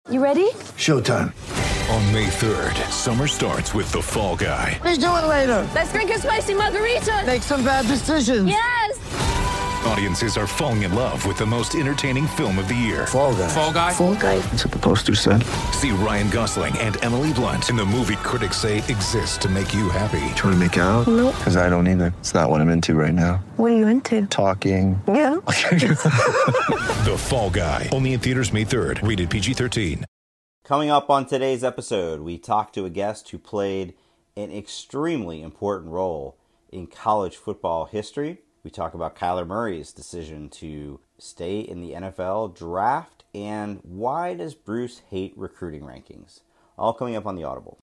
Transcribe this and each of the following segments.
You ready? Showtime. On May 3rd, summer starts with The Fall Guy. Let's do it later. Let's drink a spicy margarita. Make some bad decisions. Yes! Audiences are falling in love with the most entertaining film of the year. Fall Guy. Fall Guy? Fall Guy. That's what the poster said. See Ryan Gosling and Emily Blunt in the movie critics say exists to make you happy. Trying to make it out? Nope. Because I don't either. It's not what I'm into right now. What are you into? Talking. Yeah. The Fall Guy. Only in theaters May 3rd. Rated PG-13. Coming up on today's episode, we talk to a guest who played an extremely important role in college football history. We talk about Kyler Murray's decision to stay in the NFL draft and why does Bruce hate recruiting rankings? All coming up on The Audible.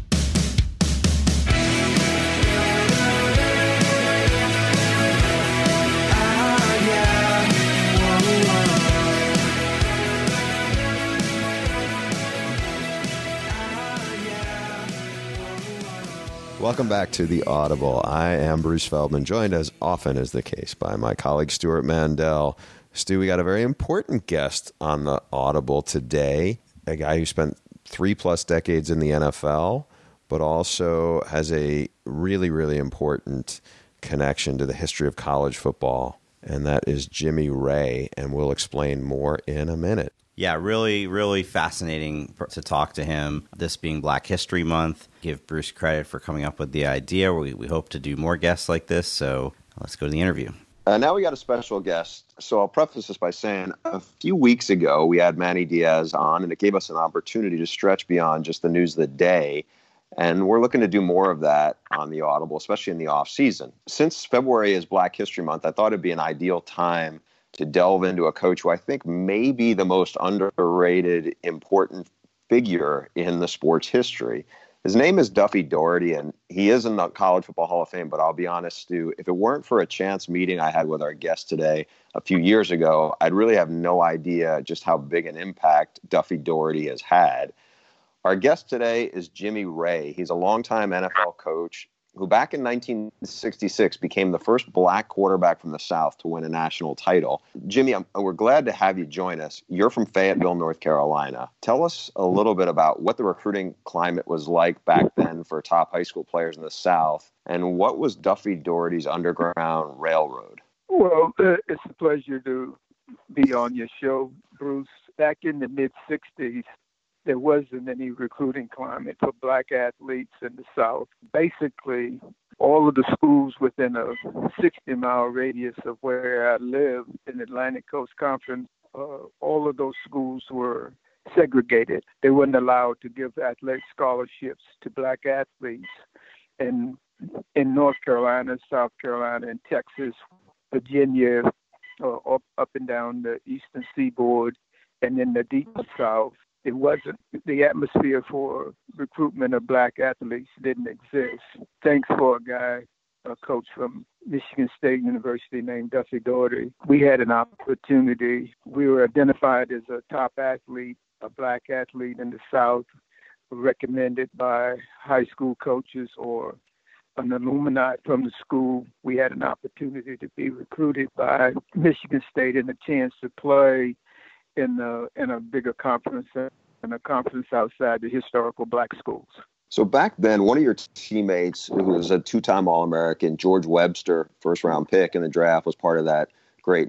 Welcome back to The Audible. I am Bruce Feldman, joined as often is the case by my colleague Stuart Mandel. Stu, we got a very important guest on The Audible today, a guy who spent 3+ decades in the NFL, but also has a really, really important connection to the history of college football, and that is Jimmy Ray, and we'll explain more in a minute. Yeah, really, really fascinating to talk to him. This being Black History Month, give Bruce credit for coming up with the idea. We hope to do more guests like this, so let's go to the interview. Now we got a special guest. So I'll preface this by saying a few weeks ago we had Manny Diaz on, and it gave us an opportunity to stretch beyond just the news of the day. And we're looking to do more of that on The Audible, especially in the off season. Since February is Black History Month, I thought it'd be an ideal time to delve into a coach who I think may be the most underrated, important figure in the sports history. His name is Duffy Daugherty, and he is in the College Football Hall of Fame. But I'll be honest, Stu, if it weren't for a chance meeting I had with our guest today a few years ago, I'd really have no idea just how big an impact Duffy Daugherty has had. Our guest today is Jimmy Ray. He's a longtime NFL coach who back in 1966 became the first black quarterback from the South to win a national title. Jimmy, we're glad to have you join us. You're from Fayetteville, North Carolina. Tell us a little bit about what the recruiting climate was like back then for top high school players in the South, and what was Duffy Daugherty's Underground Railroad? Well, it's a pleasure to be on your show, Bruce. Back in the mid-'60s, there wasn't any recruiting climate for black athletes in the South. Basically, all of the schools within a 60-mile radius of where I live in Atlantic Coast Conference, all of those schools were segregated. They weren't allowed to give athletic scholarships to black athletes. And in North Carolina, South Carolina, and Texas, Virginia, up and down the eastern seaboard, and in the deep South, it wasn't, the atmosphere for recruitment of black athletes didn't exist. Thanks for a coach from Michigan State University named Duffy Daugherty. We had an opportunity. We were identified as a top athlete, a black athlete in the South, recommended by high school coaches or an alumni from the school. We had an opportunity to be recruited by Michigan State and a chance to play in a bigger conference, and a conference outside the historical black schools. So back then, one of your teammates, who was a two-time All-American, George Webster, first-round pick in the draft, was part of that great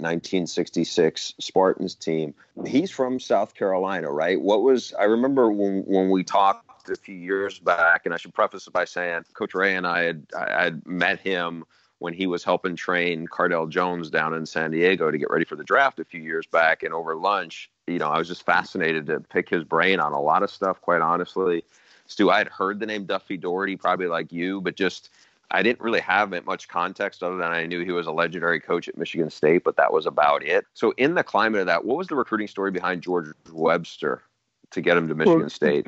1966 Spartans team. He's from South Carolina, right? I remember when we talked a few years back, and I should preface it by saying Coach Ray and I had met him when he was helping train Cardell Jones down in San Diego to get ready for the draft a few years back. And over lunch, I was just fascinated to pick his brain on a lot of stuff, quite honestly. Stu, I had heard the name Duffy Daugherty, probably like you, but just I didn't really have much context other than I knew he was a legendary coach at Michigan State, but that was about it. So in the climate of that, what was the recruiting story behind George Webster to get him to Michigan State?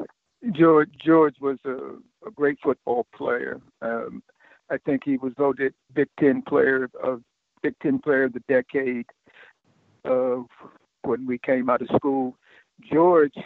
George was a great football player. I think he was voted Big Ten Player of the Decade when we came out of school. George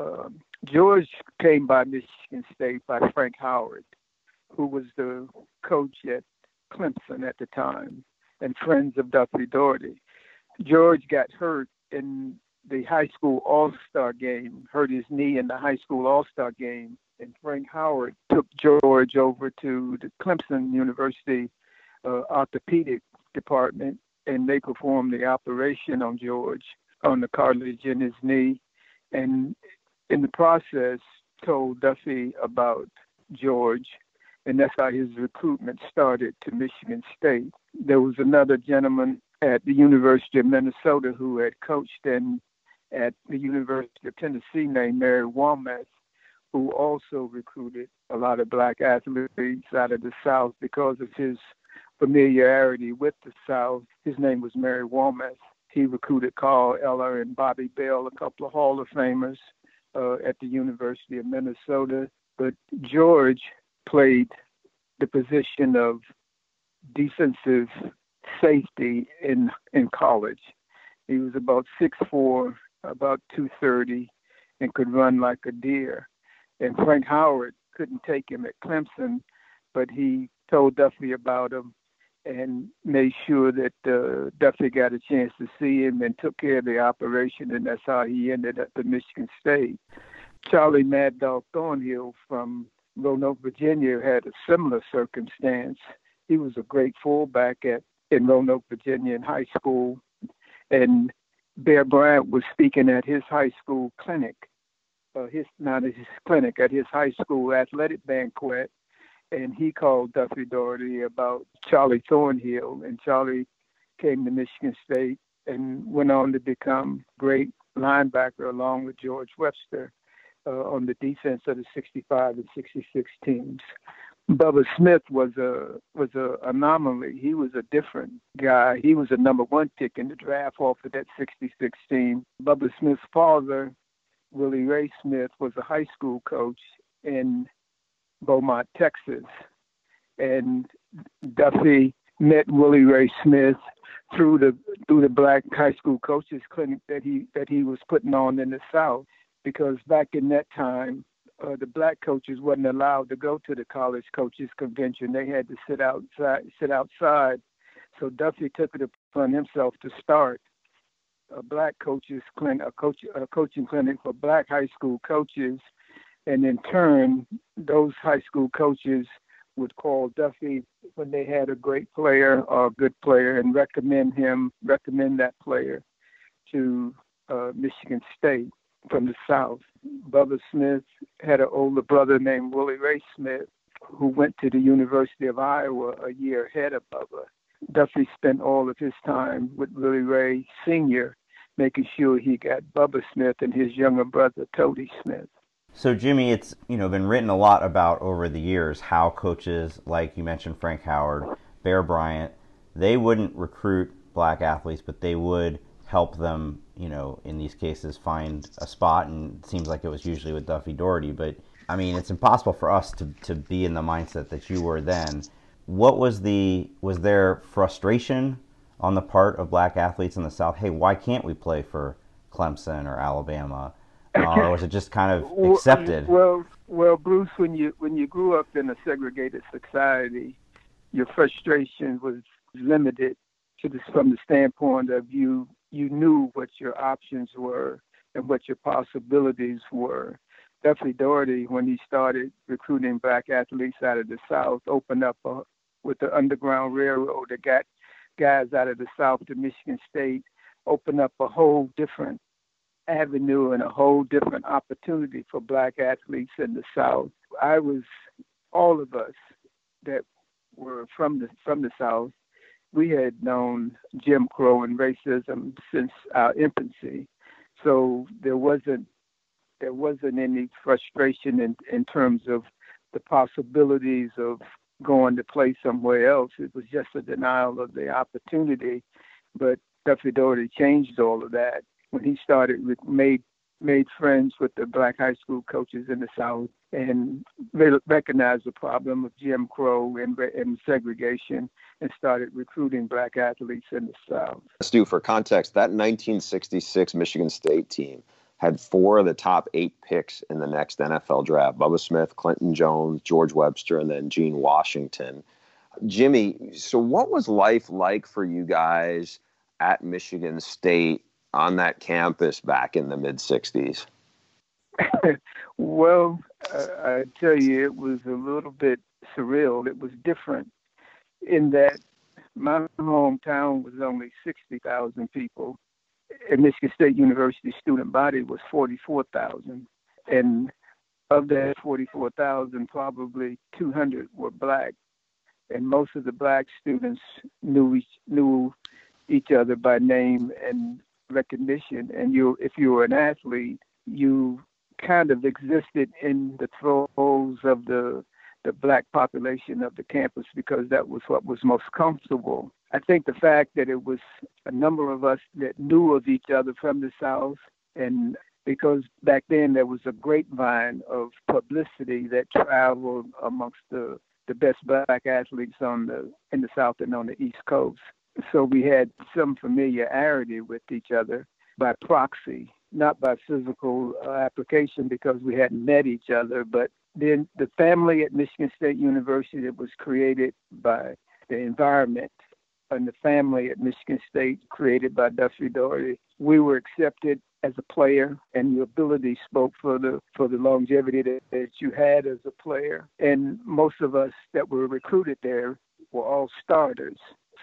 came by Michigan State by Frank Howard, who was the coach at Clemson at the time and friends of Duffy Daugherty. George got hurt in the high school all-star game, hurt his knee in the high school all-star game. And Frank Howard took George over to the Clemson University orthopedic department, and they performed the operation on George on the cartilage in his knee. And in the process, told Duffy about George, and that's how his recruitment started to Michigan State. There was another gentleman at the University of Minnesota who had coached at the University of Tennessee named Mary Walmath, who also recruited a lot of black athletes out of the South because of his familiarity with the South. His name was Mary Walmath. He recruited Carl Eller and Bobby Bell, a couple of Hall of Famers at the University of Minnesota. But George played the position of defensive safety in college. He was about 6'4", about 230, and could run like a deer. And Frank Howard couldn't take him at Clemson, but he told Duffy about him and made sure that Duffy got a chance to see him and took care of the operation, and that's how he ended up at Michigan State. Charlie Mad Dog Thornhill from Roanoke, Virginia, had a similar circumstance. He was a great fullback in Roanoke, Virginia in high school, and Bear Bryant was speaking at his high school clinic, at his high school athletic banquet, and he called Duffy Daugherty about Charlie Thornhill, and Charlie came to Michigan State and went on to become great linebacker along with George Webster on the defense of the 65 and 66 teams. Bubba Smith was a anomaly. He was a different guy. He was a number one pick in the draft off of that 66 team. Bubba Smith's father, Willie Ray Smith, was a high school coach in Beaumont, Texas. And Duffy met Willie Ray Smith through the black high school coaches clinic that he was putting on in the South, because back in that time, the black coaches wasn't allowed to go to the college coaches convention. They had to sit outside. So Duffy took it upon himself to start a black coaches clinic, a coaching clinic for black high school coaches. And in turn, those high school coaches would call Duffy when they had a great player or a good player and recommend that player to Michigan State from the South. Bubba Smith had an older brother named Willie Ray Smith who went to the University of Iowa a year ahead of Bubba. Duffy spent all of his time with Willie Ray Sr., making sure he got Bubba Smith and his younger brother, Toady Smith. So, Jimmy, it's been written a lot about over the years how coaches, like you mentioned Frank Howard, Bear Bryant, they wouldn't recruit black athletes, but they would help them, in these cases, find a spot, and it seems like it was usually with Duffy Daugherty. But, I mean, it's impossible for us to be in the mindset that you were then. Was there frustration on the part of black athletes in the South? Hey, why can't we play for Clemson or Alabama? Or was it just kind of accepted? Well, Bruce, when you grew up in a segregated society, your frustration was limited from the standpoint of you knew what your options were and what your possibilities were. Duffy Daugherty, when he started recruiting black athletes out of the South, opened up with the Underground Railroad that got guys out of the South to Michigan State, opened up a whole different avenue and a whole different opportunity for black athletes in the South. All of us that were from the South, we had known Jim Crow and racism since our infancy. So there wasn't any frustration in terms of the possibilities of going to play somewhere else. It was just a denial of the opportunity. But Duffy Daugherty changed all of that when he started made friends with the black high school coaches in the South and recognized the problem of Jim Crow and segregation and started recruiting black athletes in the South. Stu, for context, that 1966 Michigan State team had 4 of the top 8 picks in the next NFL draft: Bubba Smith, Clinton Jones, George Webster, and then Gene Washington. Jimmy, so what was life like for you guys at Michigan State on that campus back in the mid-'60s? Well, I tell you, it was a little bit surreal. It was different in that my hometown was only 60,000 people, and Michigan State University student body was 44,000. And of that 44,000, probably 200 were black. And most of the black students knew each other by name and recognition. And if you were an athlete, you kind of existed in the throes of the black population of the campus because that was what was most comfortable. I think the fact that it was a number of us that knew of each other from the South, and because back then there was a grapevine of publicity that traveled amongst the best black athletes in the South and on the East Coast. So we had some familiarity with each other by proxy, not by physical application because we hadn't met each other. But then the family at Michigan State University that was created by the environment and the family at Michigan State created by Duffy Daugherty, we were accepted as a player, and your ability spoke for the longevity that you had as a player. And most of us that were recruited there were all starters.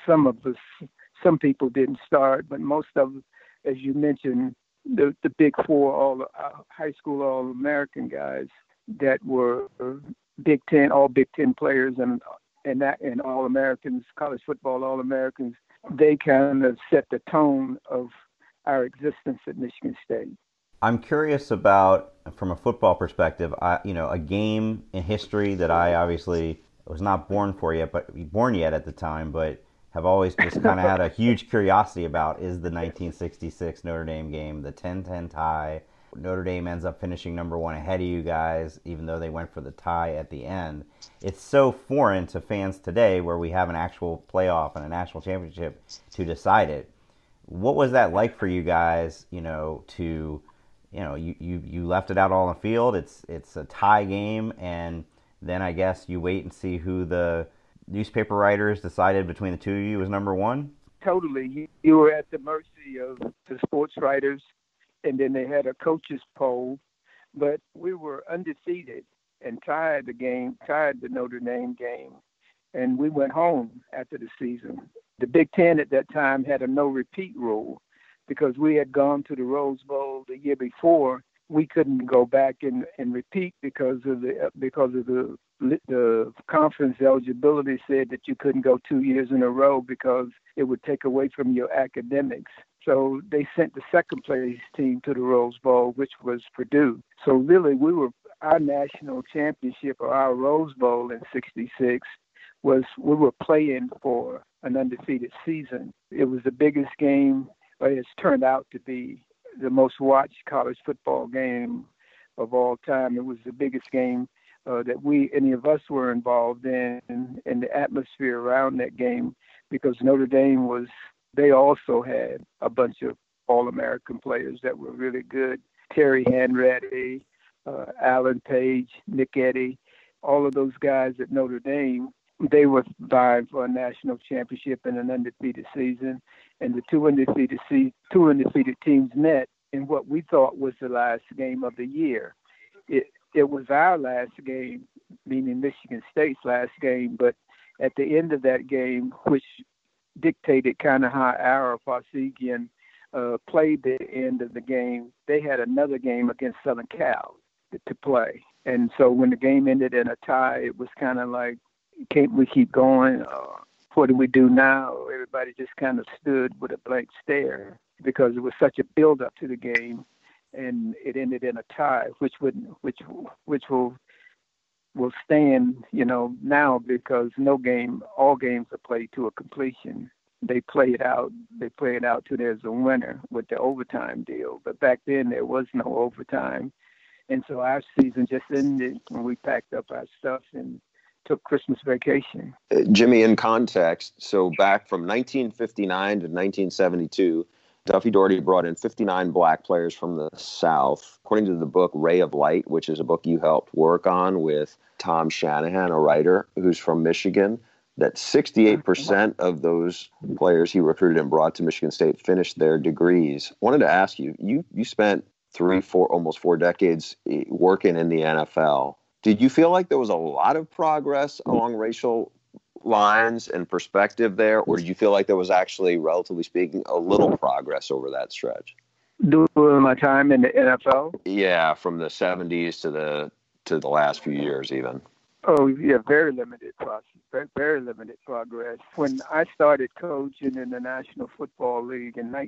Some people didn't start, but most of, as you mentioned, the big four, high school All-American guys that were Big Ten, all Big Ten players, and All-Americans, college football All-Americans, they kind of set the tone of our existence at Michigan State. I'm curious about, from a football perspective, a game in history that I obviously was not born yet at the time, but have always just kind of had a huge curiosity about is the 1966 Notre Dame game, the 10-10 tie. Notre Dame ends up finishing number one ahead of you guys, even though they went for the tie at the end. It's so foreign to fans today where we have an actual playoff and a national championship to decide it. What was that like for you guys, you left it out all on the field, it's a tie game, and then I guess you wait and see who the newspaper writers decided between the two of you was number one? Totally. You were at the mercy of the sports writers, and then they had a coaches poll, but we were undefeated and tied the Notre Dame game, and we went home after the season. The Big Ten at that time had a no-repeat rule because we had gone to the Rose Bowl the year before. We couldn't go back and repeat because of the conference eligibility said that you couldn't go 2 years in a row because it would take away from your academics. So they sent the second place team to the Rose Bowl, which was Purdue. So really, our national championship or our Rose Bowl in '66 we were playing for an undefeated season. It was the biggest game, or it's turned out to be the most watched college football game of all time. It was the biggest game that any of us were involved in the atmosphere around that game, because Notre Dame they also had a bunch of All-American players that were really good. Terry Hanratty, Alan Page, Nick Eddy, all of those guys at Notre Dame, they were vying for a national championship in an undefeated season, and the two undefeated teams met in what we thought was the last game of the year. It was our last game, meaning Michigan State's last game, but at the end of that game, which dictated kind of how Ara Parseghian played the end of the game, they had another game against Southern Cal to play. And so when the game ended in a tie, it was kind of like, can't we keep going? What do we do now? Everybody just kind of stood with a blank stare because it was such a build-up to the game, and it ended in a tie, which will stand, now, because all games are played to a completion. They play it out till there's a winner with the overtime deal. But back then there was no overtime, and so our season just ended when we packed up our stuff and took Christmas vacation. Jimmy, in context, so back from 1959 to 1972, Duffy Daugherty brought in 59 black players from the South. According to the book Ray of Light, which is a book you helped work on with Tom Shanahan, a writer who's from Michigan, that 68% of those players he recruited and brought to Michigan State finished their degrees. I wanted to ask you, you spent 3, 4, almost 4 decades working in the NFL. Did you feel like there was a lot of progress along racial lines and perspective there, or did you feel like there was actually, relatively speaking, a little progress over that stretch? During my time in the NFL? Yeah, from the 70s to the last few years even. Oh, yeah, very limited very limited progress. When I started coaching in the National Football League in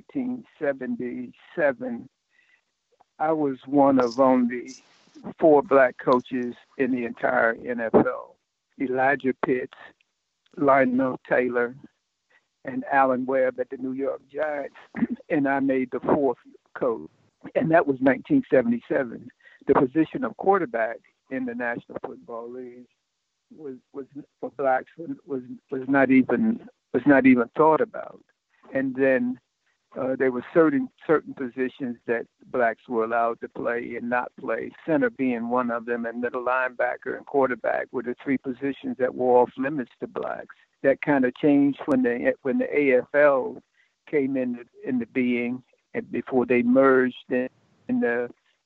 1977, I was one of only 4 black coaches in the entire NFL. Elijah Pitts, Lionel Taylor, and Alan Webb at the New York Giants, and I made the 4th coach, and that was 1977. The position of quarterback in the National Football League was for blacks was not even thought about, and then there were certain positions that blacks were allowed to play and not play. Center being one of them, and middle linebacker and quarterback were the 3 positions that were off limits to blacks. That kind of changed when the AFL came into being, and before they merged with the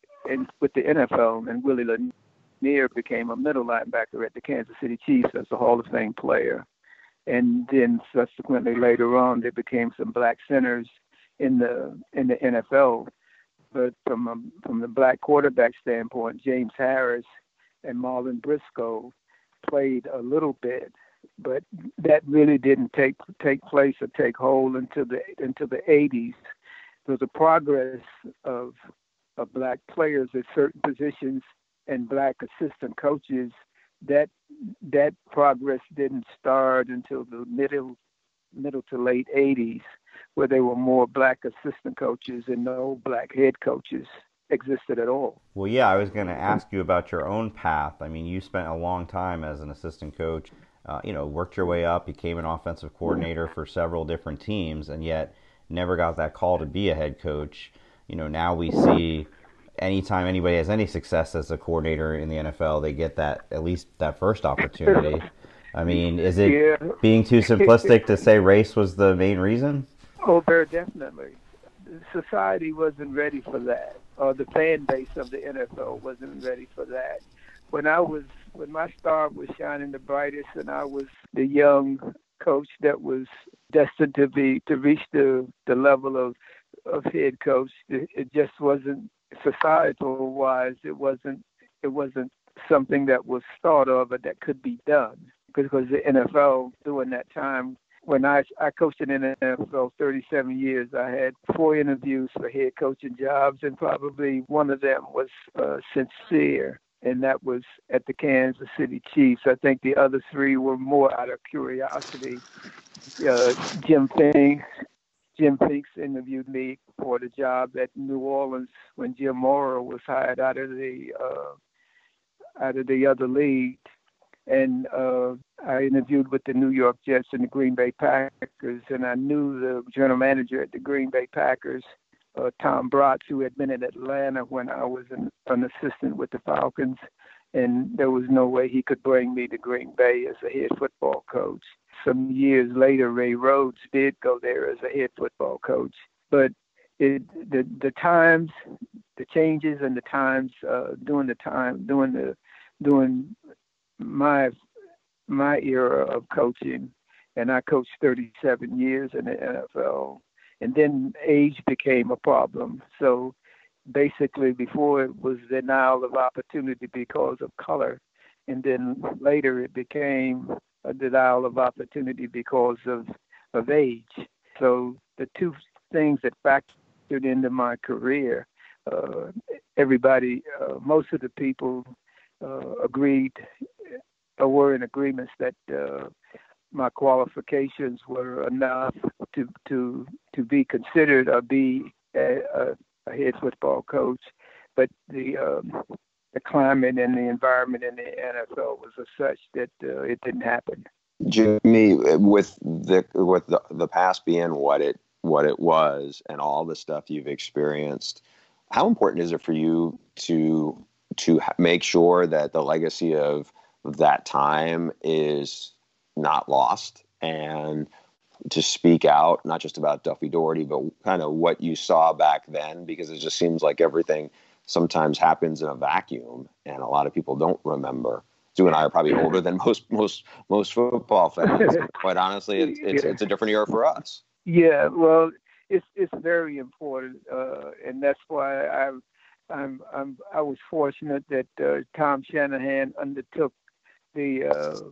NFL, and Willie Lanier became a middle linebacker at the Kansas City Chiefs as a Hall of Fame player. And then subsequently later on, there became some black centers in the NFL. But from the black quarterback standpoint, James Harris and Marlon Briscoe played a little bit, but that really didn't take place or take hold until the 80s. There was a progress of black players at certain positions and black assistant coaches. That progress didn't start until the middle to late 80s, where there were more black assistant coaches and no black head coaches existed at all. Well, yeah, I was going to ask you about your own path. I mean, you spent a long time as an assistant coach, worked your way up, became an offensive coordinator for several different teams, and yet never got that call to be a head coach. Now we see anytime anybody has any success as a coordinator in the NFL, they get at least that first opportunity. I mean, is it being too simplistic to say race was the main reason? Oh, very definitely. Society wasn't ready for that, or the fan base of the NFL wasn't ready for that. When my star was shining the brightest, and I was the young coach that was destined to reach the level of head coach, it just wasn't, societal wise, it wasn't something that was thought of or that could be done, because the NFL during that time, when I coached in the NFL 37 years, I had 4 interviews for head coaching jobs, and probably one of them was sincere, and that was at the Kansas City Chiefs. I think the other 3 were more out of curiosity. Jim Finks interviewed me for the job at New Orleans when Jim Mora was hired out of the other league, and I interviewed with the New York Jets and the Green Bay Packers, and I knew the general manager at the Green Bay Packers, Tom Bratz, who had been in Atlanta when I was an assistant with the Falcons, and there was no way he could bring me to Green Bay as a head football coach. Some years later, Ray Rhodes did go there as a head football coach, but the changes and the times during my era of coaching, and I coached 37 years in the NFL, and then age became a problem. So basically, before it was denial of opportunity because of color, and then later it became a denial of opportunity because of age. So the 2 things that factored into my career, most of the people agreed or were in agreements that my qualifications were enough to be considered or be a head football coach, but the climate and the environment in the NFL was as such that it didn't happen. Jimmy, with the past being what it was, and all the stuff you've experienced, how important is it for you to make sure that the legacy of that time is not lost, and to speak out, not just about Duffy Daugherty, but kind of what you saw back then, because it just seems like everything sometimes happens in a vacuum, and a lot of people don't remember. You and I are probably older than most football fans. Quite honestly, it's a different era for us. Yeah, well, it's very important, and that's why I was fortunate that Tom Shanahan undertook the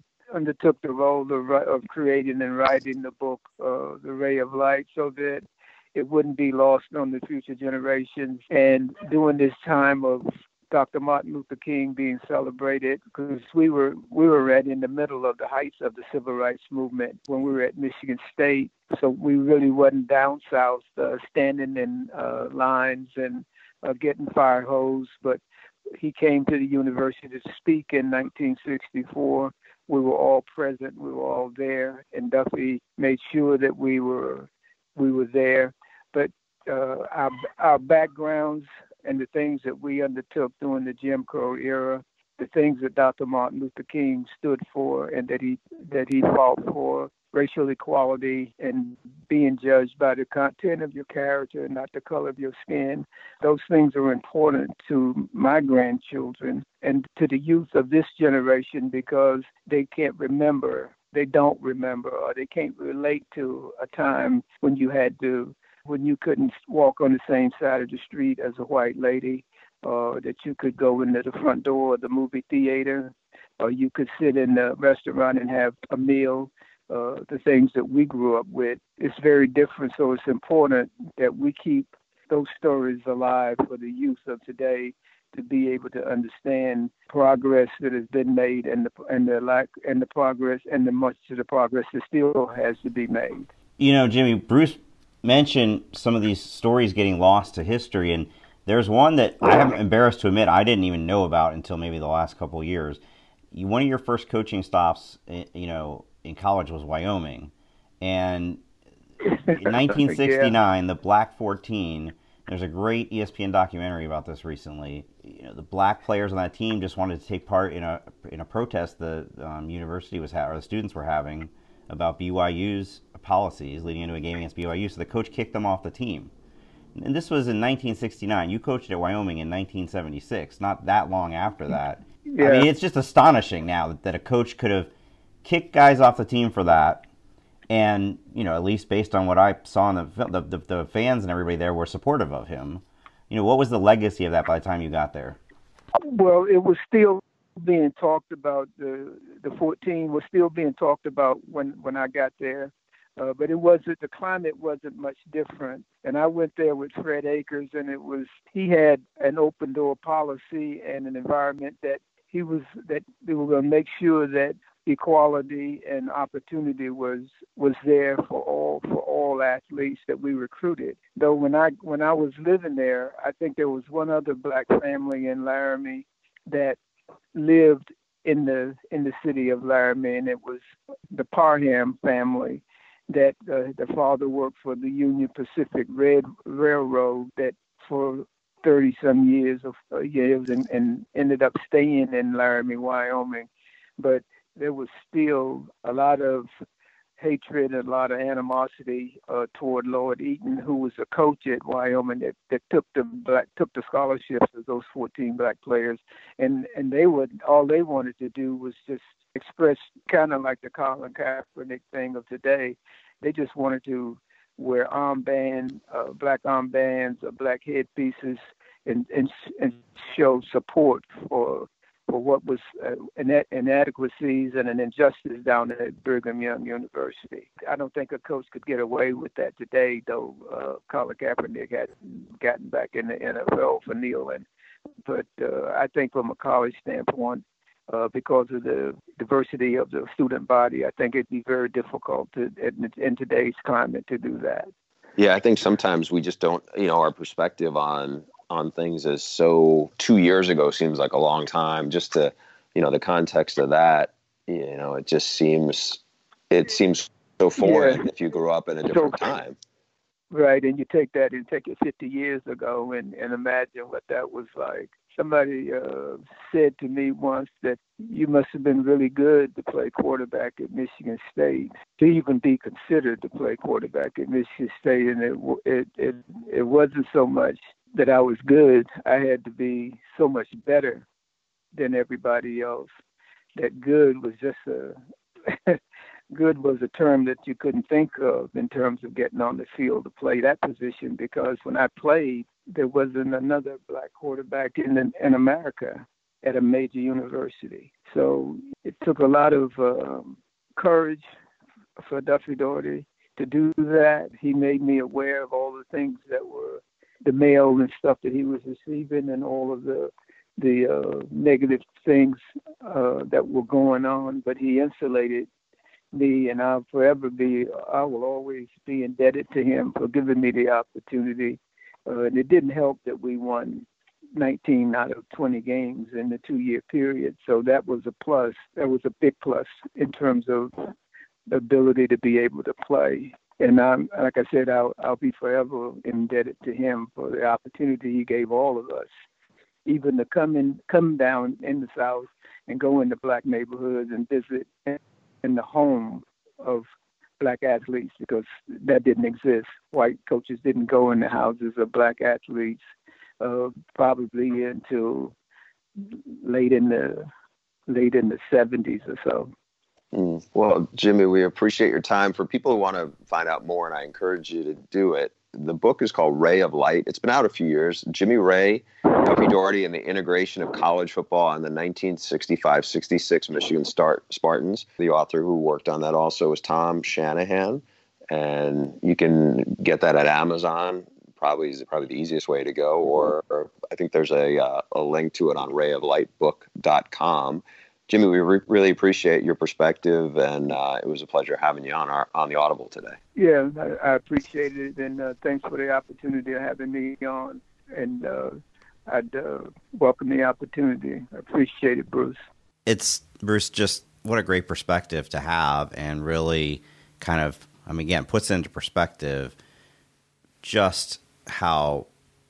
role of creating and writing the book, The Ray of Light, so that it wouldn't be lost on the future generations. And during this time of Dr. Martin Luther King being celebrated, because we were right in the middle of the heights of the civil rights movement when we were at Michigan State. So we really wasn't down south standing in lines and getting fire hose. But he came to the university to speak in 1964. We were all present. We were all there. And Duffy made sure that we were there. But our backgrounds and the things that we undertook during the Jim Crow era, the things that Dr. Martin Luther King stood for and that he fought for, racial equality and being judged by the content of your character and not the color of your skin. Those things are important to my grandchildren and to the youth of this generation, because they can't remember, they don't remember, or they can't relate to a time when you couldn't walk on the same side of the street as a white lady, or that you could go into the front door of the movie theater, or you could sit in a restaurant and have a meal. The things that we grew up with, it's very different. So it's important that we keep those stories alive for the youth of today to be able to understand progress that has been made and the progress and the much of the progress that still has to be made. You know, Jimmy, Bruce mentioned some of these stories getting lost to history, and there's one that I'm embarrassed to admit I didn't even know about until maybe the last couple of years. One of your first coaching stops, in college was Wyoming, and in 1969, the Black 14. There's a great ESPN documentary about this recently. The black players on that team just wanted to take part in a protest the university was or the students were having about BYU's policies leading into a game against BYU. So the coach kicked them off the team. And this was in 1969. You coached at Wyoming in 1976, not that long after that. Yeah. I mean, it's just astonishing now that a coach could have kicked guys off the team for that. And, at least based on what I saw in the fans and everybody there were supportive of him. What was the legacy of that by the time you got there? Well, it was still being talked about. The 14 was still being talked about when I got there. But the climate wasn't much different. And I went there with Fred Akers, and he had an open door policy and an environment that they were going to make sure that equality and opportunity was there for all athletes that we recruited. Though when I was living there, I think there was one other black family in Laramie that lived in the city of Laramie, and it was the Parham family. That the father worked for the Union Pacific Railroad that for 30-some years and ended up staying in Laramie, Wyoming. But there was still a lot of hatred and a lot of animosity toward Lord Eaton, who was a coach at Wyoming that took the scholarships of those 14 black players, and all they wanted to do was just express, kind of like the Colin Kaepernick thing of today. They just wanted to wear black armbands, or black headpieces, and show support for what was inadequacies and an injustice down at Brigham Young University. I don't think a coach could get away with that today, though Colin Kaepernick had gotten back in the NFL for kneeling. But I think from a college standpoint, because of the diversity of the student body, I think it'd be very difficult in today's climate to do that. Yeah, I think sometimes we just don't, our perspective on things is so 2 years ago seems like a long time. Just to, the context of that, it just seems so foreign if you grew up in a different time. Right, and you take it 50 years ago and imagine what that was like. Somebody said to me once that you must have been really good to play quarterback at Michigan State, to even be considered to play quarterback at Michigan State. And it wasn't so much that I was good. I had to be so much better than everybody else. That good was just good was a term that you couldn't think of in terms of getting on the field to play that position, because when I played, there wasn't another black quarterback in America at a major university. So it took a lot of courage for Duffy Daugherty to do that. He made me aware of all the things that were the mail and stuff that he was receiving, and all of the negative things that were going on. But he insulated me, and I will always be indebted to him for giving me the opportunity. And it didn't help that we won 19 out of 20 games in the 2-year period. So that was a plus. That was a big plus in terms of the ability to be able to play. And like I said, I'll be forever indebted to him for the opportunity he gave all of us, even to come down in the South and go into black neighborhoods and visit in the home of black athletes, because that didn't exist. White coaches didn't go in the houses of black athletes probably until late in the 70s or so. Well, Jimmy, we appreciate your time. For people who want to find out more, and I encourage you to do it, the book is called Ray of Light. It's been out a few years. Jimmy Ray, Duffy Daugherty, and the integration of college football on the 1965-66 Michigan Spartans. The author who worked on that also was Tom Shanahan, and you can get that at Amazon. Probably the easiest way to go, or I think there's a link to it on rayoflightbook.com. Jimmy, we really appreciate your perspective, and it was a pleasure having you on the Audible today. Yeah, I appreciate it, and thanks for the opportunity of having me on. And I'd welcome the opportunity. I appreciate it, Bruce. It's, Bruce, just what a great perspective to have, and really kind of, again, puts into perspective just how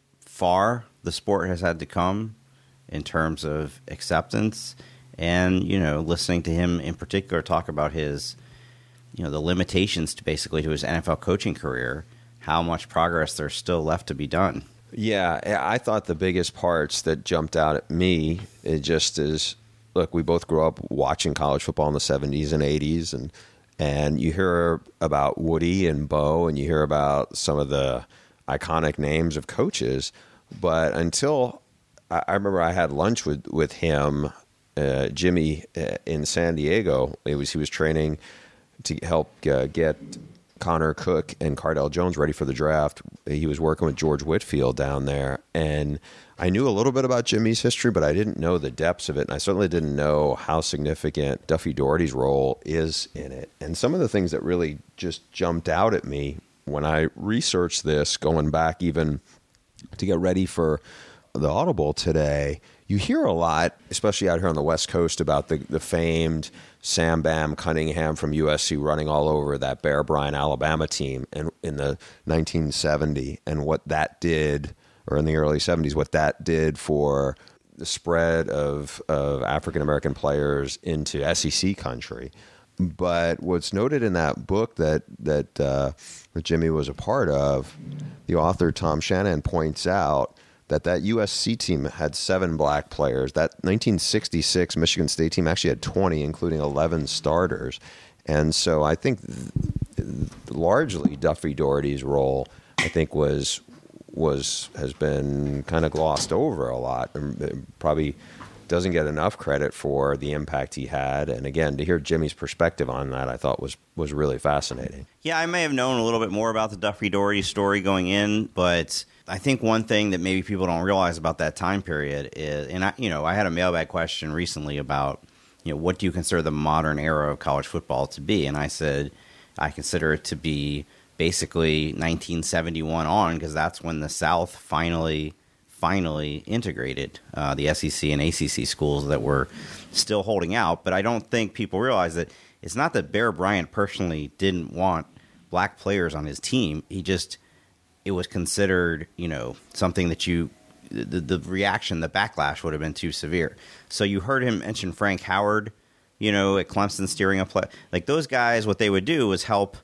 far the sport has had to come in terms of acceptance. And, listening to him in particular talk about his, the limitations to his NFL coaching career, how much progress there's still left to be done. Yeah, I thought the biggest parts that jumped out at me, it just is, look, we both grew up watching college football in the 70s and 80s, and you hear about Woody and Bo, and you hear about some of the iconic names of coaches, but until I remember I had lunch with him, Jimmy, in San Diego. He was training to help get Connor Cook and Cardell Jones ready for the draft. He was working with George Whitfield down there, and I knew a little bit about Jimmy's history, but I didn't know the depths of it, and I certainly didn't know how significant Duffy Daugherty's role is in it. And some of the things that really just jumped out at me when I researched this, going back even to get ready for the Audible today, you hear a lot, especially out here on the West Coast, about the famed Sam Bam Cunningham from USC running all over that Bear Bryant, Alabama team in the 1970, and what that did, or in the early 70s, what that did for the spread of African-American players into SEC country. But what's noted in that book that Jimmy was a part of, the author Tom Shanahan points out that USC team had 7 black players. That 1966 Michigan State team actually had 20, including 11 starters. And so I think largely Duffy Daugherty's role, I think, has been kind of glossed over a lot, and probably doesn't get enough credit for the impact he had. And again, to hear Jimmy's perspective on that, I thought was really fascinating. Yeah, I may have known a little bit more about the Duffy Daugherty story going in, but I think one thing that maybe people don't realize about that time period is, and I had a mailbag question recently about, what do you consider the modern era of college football to be? And I said, I consider it to be basically 1971 on, because that's when the South finally integrated the SEC and ACC schools that were still holding out. But I don't think people realize that it's not that Bear Bryant personally didn't want black players on his team. It was considered, something that you the reaction, the backlash would have been too severe. So you heard him mention Frank Howard, at Clemson steering a play. Like those guys, what they would do was help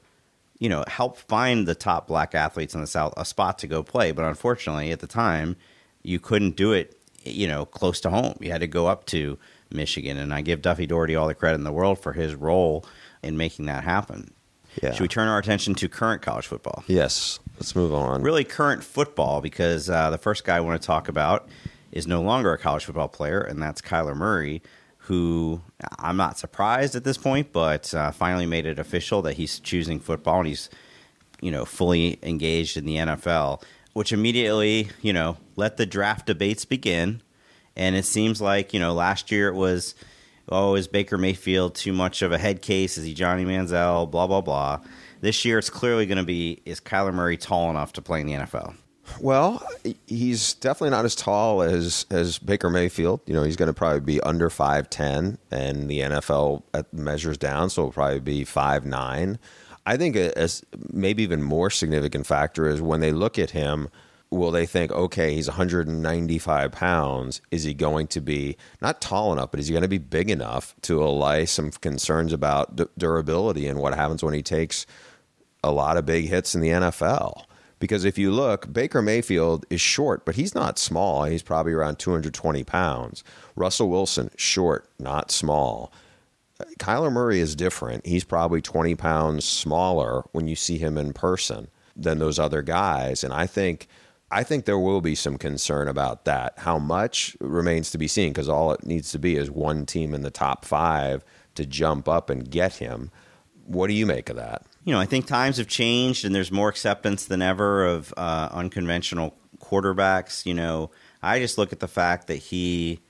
find the top black athletes in the South a spot to go play. But unfortunately, at the time, you couldn't do it, close to home. You had to go up to Michigan. And I give Duffy Daugherty all the credit in the world for his role in making that happen. Yeah. Should we turn our attention to current college football? Yes. Let's move on. Really current football, because the first guy I want to talk about is no longer a college football player, and that's Kyler Murray, who I'm not surprised at this point, but finally made it official that he's choosing football and he's, fully engaged in the NFL, which immediately, let the draft debates begin. And it seems like, last year it was, is Baker Mayfield too much of a head case? Is he Johnny Manziel? Blah, blah, blah. This year it's clearly going to be, is Kyler Murray tall enough to play in the NFL? Well, he's definitely not as tall as Baker Mayfield. He's going to probably be under 5'10", and the NFL measures down, so it'll probably be 5'9". I think a maybe even more significant factor is when they look at him, will they think, okay, he's 195 pounds. Is he going to be not tall enough, but is he going to be big enough to allay some concerns about durability and what happens when he takes a lot of big hits in the NFL? Because if you look, Baker Mayfield is short, but he's not small. He's probably around 220 pounds. Russell Wilson, short, not small. Kyler Murray is different. He's probably 20 pounds smaller when you see him in person than those other guys. And I think there will be some concern about that. How much remains to be seen, because all it needs to be is one team in the top 5 to jump up and get him. What do you make of that? I think times have changed and there's more acceptance than ever of unconventional quarterbacks. I just look at the fact that he,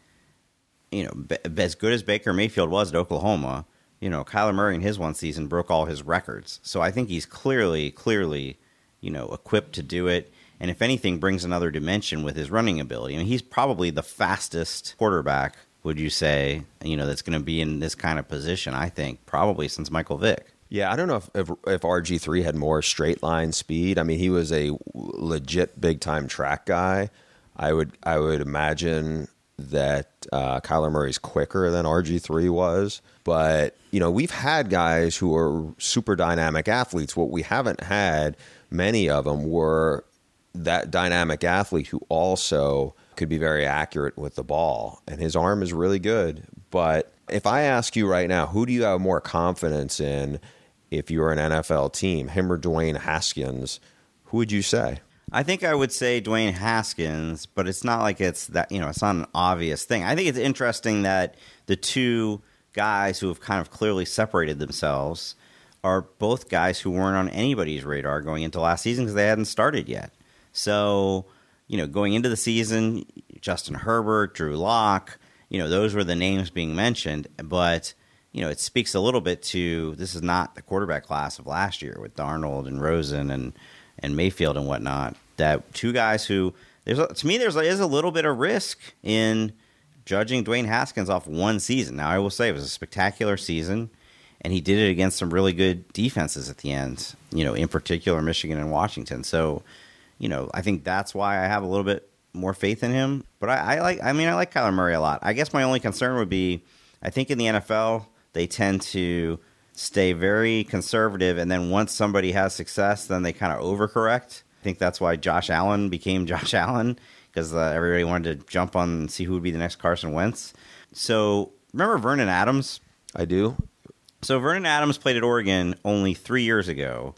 as good as Baker Mayfield was at Oklahoma, Kyler Murray in his one season broke all his records. So I think he's clearly, equipped to do it. And if anything, brings another dimension with his running ability. I mean, he's probably the fastest quarterback, would you say, that's going to be in this kind of position, I think, probably since Michael Vick. Yeah, I don't know if RG3 had more straight line speed. I mean, he was a legit big time track guy. I would imagine that Kyler Murray's quicker than RG3 was. But, we've had guys who are super dynamic athletes. What we haven't had, many of them, were that dynamic athlete who also could be very accurate with the ball. And his arm is really good. But if I ask you right now, who do you have more confidence in if you're an NFL team, him or Dwayne Haskins, who would you say? I think I would say Dwayne Haskins, but it's not like it's that, it's not an obvious thing. I think it's interesting that the two guys who have kind of clearly separated themselves are both guys who weren't on anybody's radar going into last season because they hadn't started yet. So, going into the season, Justin Herbert, Drew Lock, those were the names being mentioned, but it speaks a little bit to this is not the quarterback class of last year with Darnold and Rosen and Mayfield and whatnot. That two guys who to me there is a little bit of risk in judging Dwayne Haskins off one season. Now I will say it was a spectacular season, and he did it against some really good defenses at the end. In particular Michigan and Washington. So I think that's why I have a little bit more faith in him. But I like Kyler Murray a lot. I guess my only concern would be I think in the NFL they tend to stay very conservative, and then once somebody has success, then they kind of overcorrect. I think that's why Josh Allen became Josh Allen, because everybody wanted to jump on and see who would be the next Carson Wentz. So remember Vernon Adams? I do. So Vernon Adams played at Oregon only 3 years ago.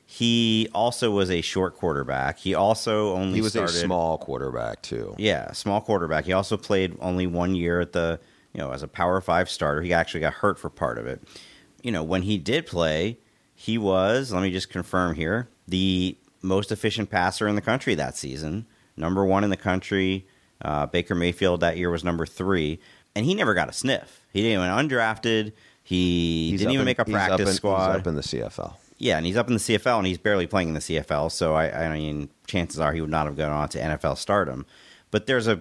He also was a short quarterback. He also only started... a small quarterback, too. Yeah, small quarterback. He also played only 1 year at the... as a Power 5 starter. He actually got hurt for part of it. When he did play, he was, let me just confirm here, the most efficient passer in the country that season. Number 1 in the country. Baker Mayfield that year was number 3. And he never got a sniff. He didn't even undrafted. He didn't even make a practice squad. He's up in the CFL. Yeah, and he's up in the CFL, and he's barely playing in the CFL. So, I mean, chances are he would not have gone on to NFL stardom. But there's a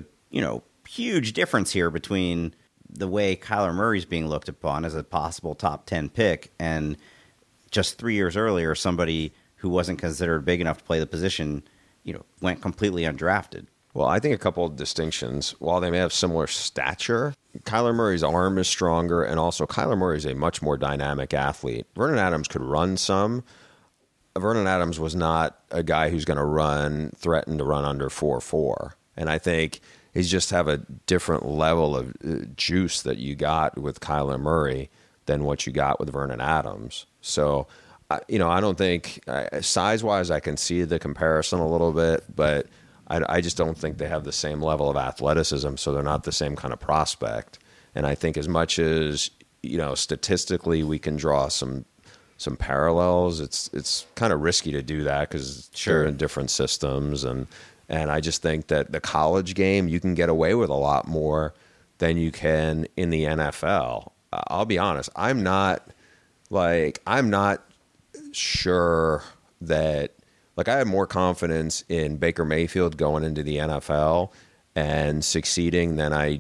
huge difference here between the way Kyler Murray's being looked upon as a possible top 10 pick and just 3 years earlier, somebody who wasn't considered big enough to play the position, went completely undrafted. Well, I think a couple of distinctions. While they may have similar stature, Kyler Murray's arm is stronger, and also Kyler Murray is a much more dynamic athlete. Vernon Adams could run some. Vernon Adams was not a guy who's going to threaten to run under 4.4. And I think he's just have a different level of juice that you got with Kyler Murray than what you got with Vernon Adams. So, I don't think, size-wise, I can see the comparison a little bit, but I just don't think they have the same level of athleticism, so they're not the same kind of prospect. And I think as much as, statistically we can draw some parallels, it's kind of risky to do that because they're in different systems. And I just think that the college game, you can get away with a lot more than you can in the NFL. I'll be honest, I'm not sure that, I have more confidence in Baker Mayfield going into the NFL and succeeding than I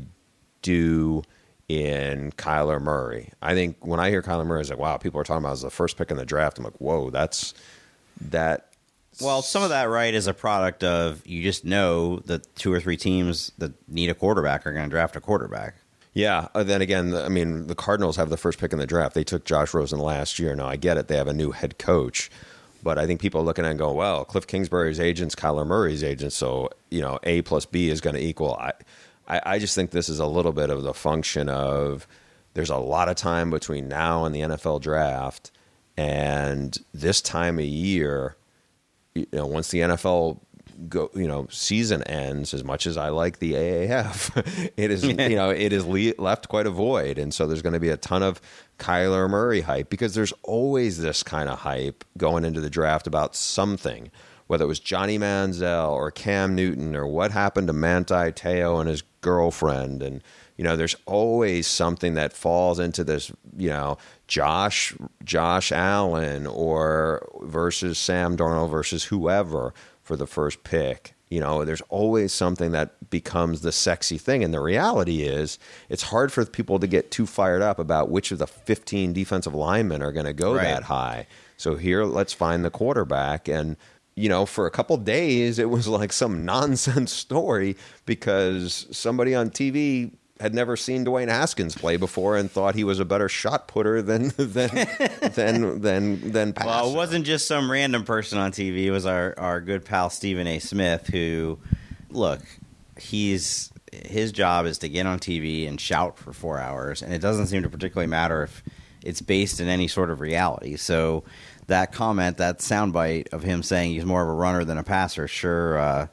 do in Kyler Murray. I think when I hear Kyler Murray, it's like, wow, people are talking about as the first pick in the draft. I'm like, whoa, that's that. Well, some of that, right, is a product of you just know that 2 or 3 teams that need a quarterback are going to draft a quarterback. Yeah. Then again, the Cardinals have the first pick in the draft. They took Josh Rosen last year. Now, I get it. They have a new head coach. But I think people are looking at it and going, well, Cliff Kingsbury's agent's Kyler Murray's agent, so, A plus B is going to equal. I just think this is a little bit of the function of there's a lot of time between now and the NFL draft. And this time of year, once the NFL season ends, as much as I like the AAF, it is, it is left quite a void. And so there's going to be a ton of Kyler Murray hype because there's always this kind of hype going into the draft about something, whether it was Johnny Manziel or Cam Newton or what happened to Manti Te'o and his girlfriend. And, there's always something that falls into this, Josh Allen or versus Sam Darnold versus whoever for the first pick. There's always something that becomes the sexy thing. And the reality is it's hard for people to get too fired up about which of the 15 defensive linemen are going to go that high. So here, let's find the quarterback. And, for a couple days, it was like some nonsense story because somebody on TV had never seen Dwayne Haskins play before and thought he was a better shot putter than passer. Well, it wasn't just some random person on TV. It was our good pal Stephen A. Smith, who, look, his job is to get on TV and shout for 4 hours, and it doesn't seem to particularly matter if it's based in any sort of reality. So that comment, that soundbite of him saying he's more of a runner than a passer, sure, I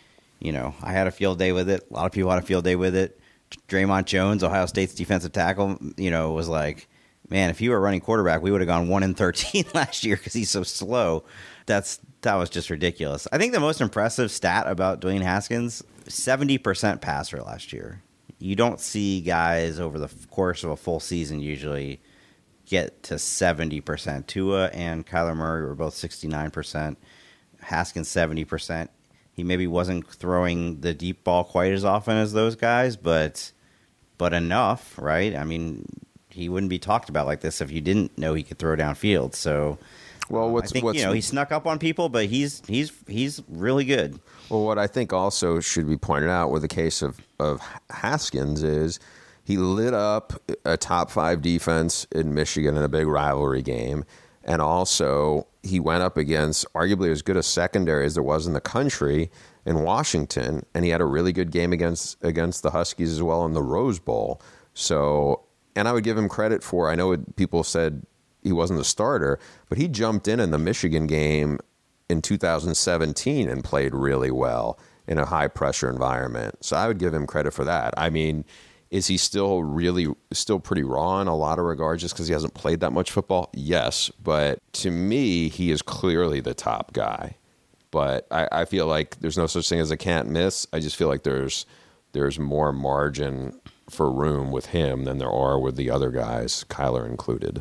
had a field day with it. A lot of people had a field day with it. Draymond Jones, Ohio State's defensive tackle, was like, man, if he were running quarterback, we would have gone 1-13 last year because he's so slow. That was just ridiculous. I think the most impressive stat about Dwayne Haskins, 70% passer last year. You don't see guys over the course of a full season usually get to 70%. Tua and Kyler Murray were both 69%. Haskins 70%. He maybe wasn't throwing the deep ball quite as often as those guys, but enough, right? I mean, he wouldn't be talked about like this if you didn't know he could throw downfield. So, well, I think he snuck up on people, but he's really good. Well, what I think also should be pointed out with the case of Haskins is he lit up a top 5 defense in Michigan in a big rivalry game. And also, he went up against arguably as good a secondary as there was in the country in Washington, and he had a really good game against the Huskies as well in the Rose Bowl. So, and I would give him credit for, I know people said he wasn't the starter, but he jumped in the Michigan game in 2017 and played really well in a high-pressure environment. So I would give him credit for that. I mean, is he still pretty raw in a lot of regards just because he hasn't played that much football? Yes, but to me, he is clearly the top guy. But I feel like there's no such thing as a can't miss. I just feel like there's more margin for room with him than there are with the other guys, Kyler included.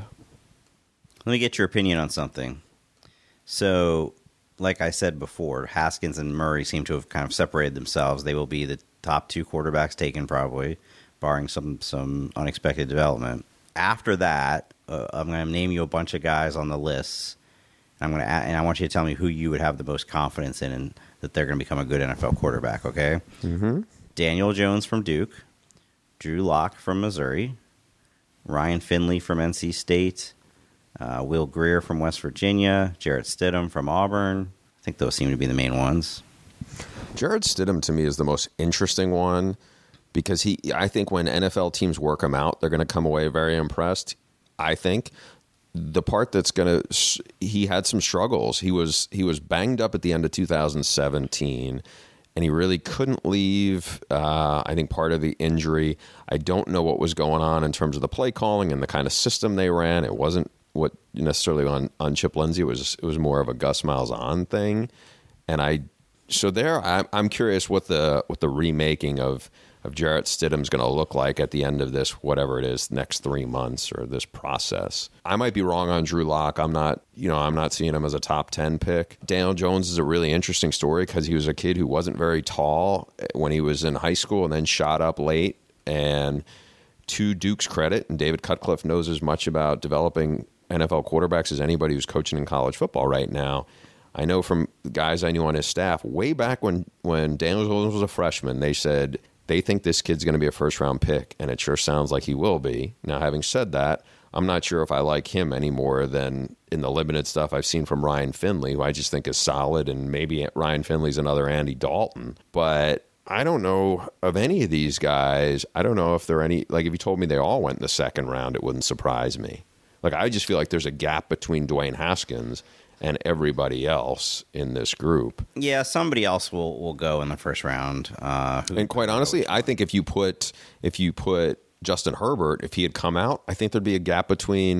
Let me get your opinion on something. So, like I said before, Haskins and Murray seem to have kind of separated themselves. They will be the top 2 quarterbacks taken probably, barring some unexpected development. After that, I'm going to name you a bunch of guys on the lists. And I want you to tell me who you would have the most confidence in. And that they're going to become a good NFL quarterback, okay? Mm-hmm. Daniel Jones from Duke, Drew Lock from Missouri, Ryan Finley from NC State, Will Grier from West Virginia, Jarrett Stidham from Auburn. I think those seem to be the main ones. Jarrett Stidham, to me, is the most interesting one because I think when NFL teams work him out, they're going to come away very impressed. I think the part that's he had some struggles. He was banged up at the end of 2017, and he really couldn't leave. I think part of the injury, I don't know what was going on in terms of the play calling and the kind of system they ran. It wasn't what necessarily on Chip Lindsey. It was more of a Gus Malzahn thing, and I'm curious what the remaking of Jarrett Stidham's going to look like at the end of this, whatever it is, next 3 months or this process. I might be wrong on Drew Lock. I'm not seeing him as a top 10 pick. Daniel Jones is a really interesting story because he was a kid who wasn't very tall when he was in high school and then shot up late. And to Duke's credit, and David Cutcliffe knows as much about developing NFL quarterbacks as anybody who's coaching in college football right now. I know from guys I knew on his staff way back when Daniel Jones was a freshman, they said they think this kid's going to be a first-round pick, and it sure sounds like he will be. Now, having said that, I'm not sure if I like him any more than in the limited stuff I've seen from Ryan Finley, who I just think is solid, and maybe Ryan Finley's another Andy Dalton. But I don't know of any of these guys. I don't know if there are any – like if you told me they all went in the second round, it wouldn't surprise me. Like I just feel like there's a gap between Dwayne Haskins and everybody else in this group. Yeah, somebody else will go in the first round. And quite honestly, I think if you put Justin Herbert, if he had come out, I think there'd be a gap between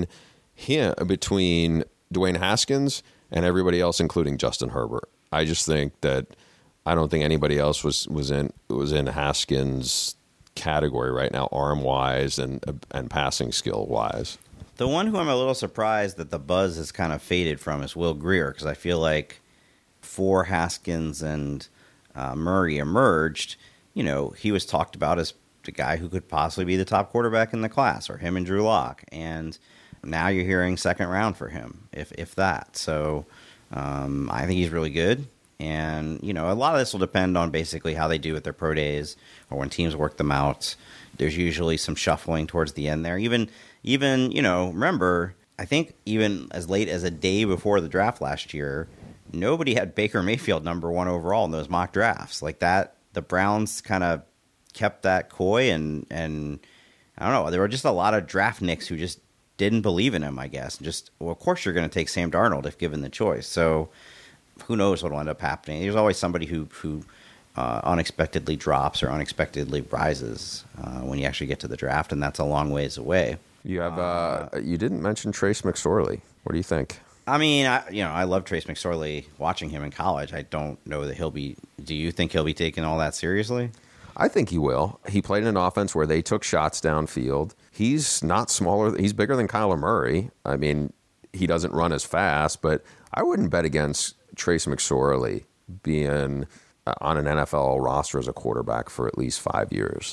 Dwayne Haskins and everybody else, including Justin Herbert. I just think that I don't think anybody else was in Haskins' category right now, arm wise and passing skill wise. The one who I'm a little surprised that the buzz has kind of faded from is Will Grier, because I feel like before Haskins and Murray emerged, he was talked about as the guy who could possibly be the top quarterback in the class, or him and Drew Lock. And now you're hearing second round for him, if that. So I think he's really good. And, a lot of this will depend on basically how they do with their pro days or when teams work them out. There's usually some shuffling towards the end there. Even remember, I think even as late as a day before the draft last year, nobody had Baker Mayfield number 1 overall in those mock drafts. Like that, the Browns kind of kept that coy, and I don't know, there were just a lot of draft nicks who just didn't believe in him, I guess. Of course you're going to take Sam Darnold if given the choice. So who knows what will end up happening. There's always somebody who unexpectedly drops or unexpectedly rises when you actually get to the draft, and that's a long ways away. You have you didn't mention Trace McSorley. What do you think? I mean, I love Trace McSorley. Watching him in college, I don't know that he'll be. Do you think he'll be taking all that seriously? I think he will. He played in an offense where they took shots downfield. He's not smaller. He's bigger than Kyler Murray. I mean, he doesn't run as fast, but I wouldn't bet against Trace McSorley being on an NFL roster as a quarterback for at least 5 years.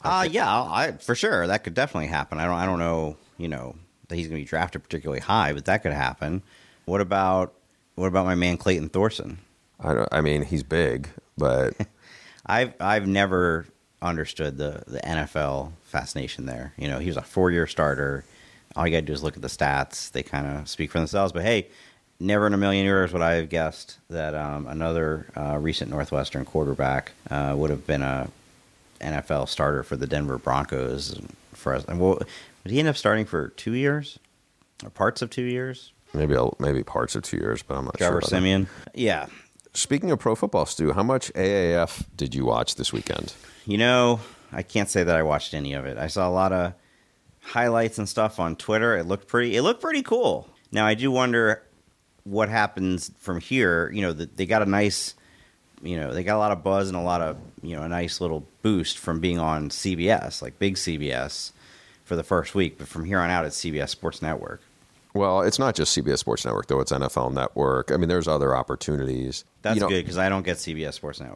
For sure. That could definitely happen. I don't know, that he's going to be drafted particularly high, but that could happen. What about my man Clayton Thorson? I mean, he's big, but I've never understood the NFL fascination there. He was a 4-year starter. All you got to do is look at the stats. They kind of speak for themselves. But hey, never in a million years would I have guessed that another recent Northwestern quarterback would have been a NFL starter for the Denver Broncos. Would he end up starting for 2 years or parts of 2 years? Maybe parts of 2 years, but I'm not sure. Trevor Siemian. Yeah. Speaking of pro football, Stu, how much AAF did you watch this weekend? I can't say that I watched any of it. I saw a lot of highlights and stuff on Twitter. It looked pretty cool. Now I do wonder what happens from here. They got a nice, they got a lot of buzz and a lot of, a nice little boost from being on CBS, like big CBS for the first week. But from here on out, it's CBS Sports Network. Well, it's not just CBS Sports Network, though. It's NFL Network. I mean, there's other opportunities. That's good because I don't get CBS Sports Network.